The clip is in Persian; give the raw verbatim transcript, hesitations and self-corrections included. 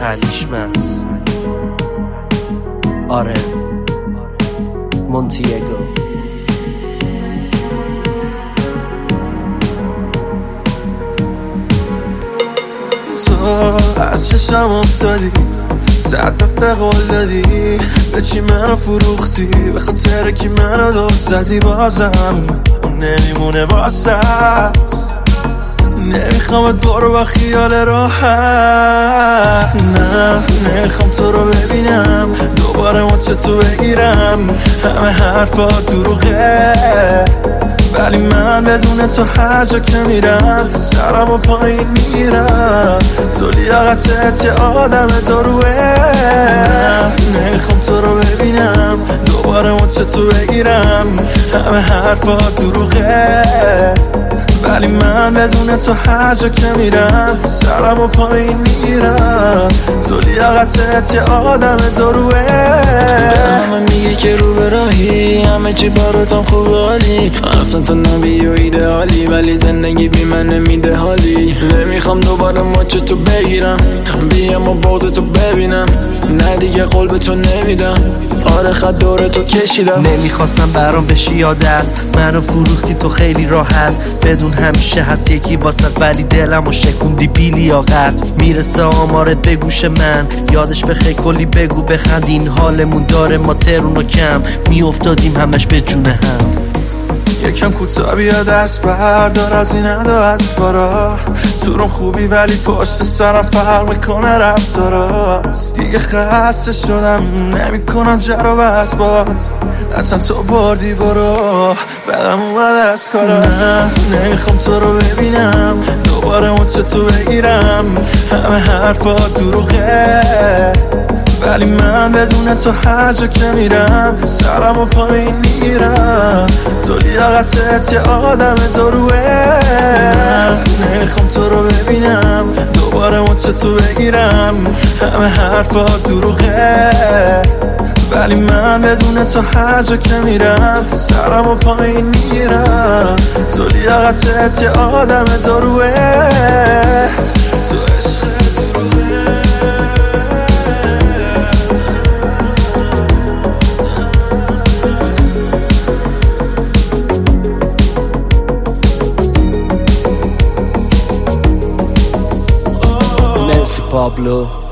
علیشمس آره مونتیگو. تو از چشم افتادی، صد دفعه قول دادی به چی منو فروختی، به خاطر کی منو دور زدی، بازم اون نمیمونه واسط. نمیخوامت برو با خیال راحت، نه نمیخوام تو رو ببینم دوباره مچه تو بگیرم. همه حرفا دروغه ولی من بدون تو هر جا که میرم سرم و پایین میرم. تو لیاقتت یه آدم دروه، نمیخوام تو رو ببینم دوباره مچه تو بگیرم. همه حرفا دروغه ولی من بدون تو هر جا که میرم سرم و پایین میرم. تو لیاقتت یه آدم دروه. همه میگه که رو به راهی، همه چی براتم خوب حالی، اصلا تو نبی و ایدئالی ولی زندگی بی من نمیده حالی. نمیخوام دوباره مچ تو بگیرم، بیام و بغض تو ببینم، نه دیگه قول به تو نمیدم. آره خط دور تو کشیدم. نمیخواستم برام بشی یادت، منو فروختی تو خیلی راحت، بدون همیشه هست یکی واسط ولی دلم و شکوندی بی لیاقت. میرسه آمارت به گوش من، یادش بخیر کلی بگو بخند، این حالمون داره ما ترون و کم میافتادیم همش به جون هم. یکم کوتاه بیا دست بردار از این ادا اطوارا، تو رو خوبی ولی پشت سرم فرق میکنه رفتارات. دیگه خسته شدم نمیکنم جر و بحث بات، اصلا تو بردی برو بدم اومد از کارا. نه نمیخوام تو رو ببینم دوباره مچه تو بگیرم. همه حرفا دروغه ولی من بدون تو هر جا که میرم سرم و پایین میرم. تو لیاقتت یه آدم دروه، نمیخوام تو رو ببینم دوباره مچه تو بگیرم. همه حرفا دروغه ولی من بدون تو هر جا که میرم سرم و پایین میرم. تو لیاقتت یه آدم دروه، تو عشق دروه. مرسی پابلو.